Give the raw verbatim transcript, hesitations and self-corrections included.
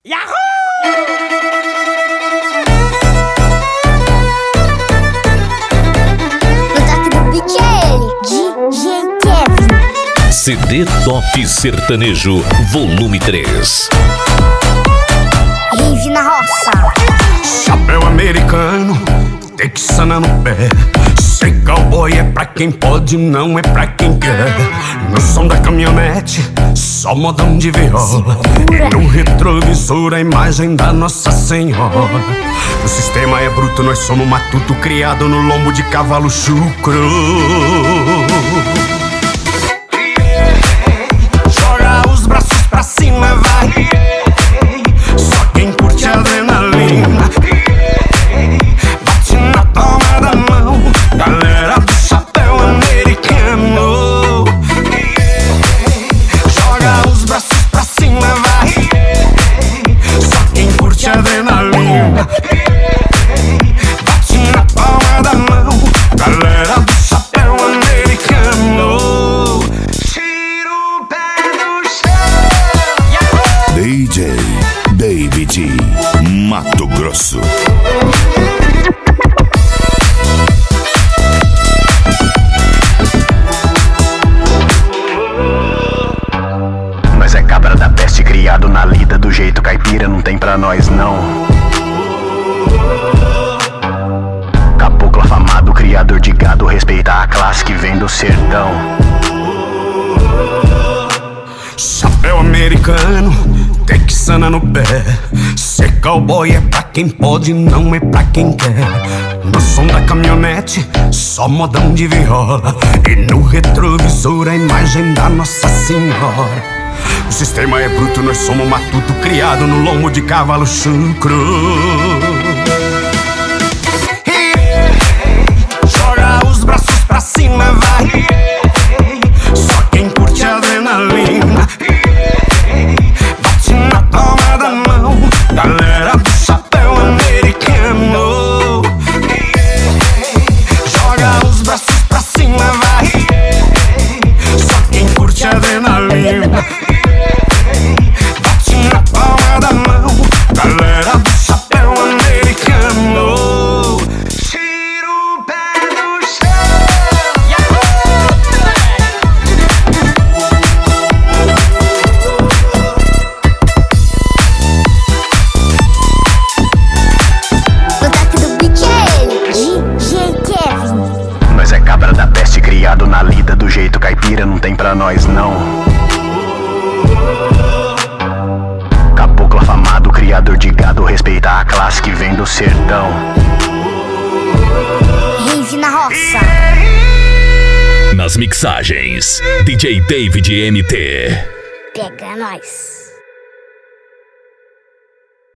Yahoo! No toque do beat é ele, D J Kevin. C D Top Sertanejo, volume três. Rave na roça. Chapéu americano, texana no pé. Ser cowboy é pra quem pode, não é pra quem quer. No som da caminhonete, só modão de viola. E no retrovisor a imagem da Nossa Senhora. O sistema é bruto, nós somos matuto, criado no lombo de cavalo chucro. Joga os braços pra cima, vai. Só quem curte adrenalina. Bate na palma da mão, galera do chapéu americano. Joga os braços pra cima, vai. Só quem curte adrenalina. Bate na palma da mão, galera do chapéu americano. Tira o pé do chão. D J David Mato Grosso. Nós é cabra da peste, criado na lida do jeito caipira, não tem pra nós não. Caboclo afamado, criador de gado, respeita a classe que vem do sertão. Chapéu americano, texana no pé. Ser cowboy é pra quem pode, não é pra quem quer. No som da caminhonete, só modão de viola. E no retrovisor a imagem da Nossa Senhora. O sistema é bruto, nós somos matuto, criado no lombo de cavalo chucro. Joga os braços pra cima, vai. Só quem curte adrenalina. Bate na palma da mão, galera do chapéu americano. Joga os braços pra cima, vai. Só quem curte adrenalina. Bate na palma da mão, galera do chapéu americano. Tira o pé do No toque do beat é ele, D J Kevin. Nós é cabra da peste, criado na lida do jeito caipira, não tem pra nós não. Caboclo afamado, criador de gado, respeita a classe que vem do sertão. Rave na roça. Nas mixagens, D J David M T. Pega nós.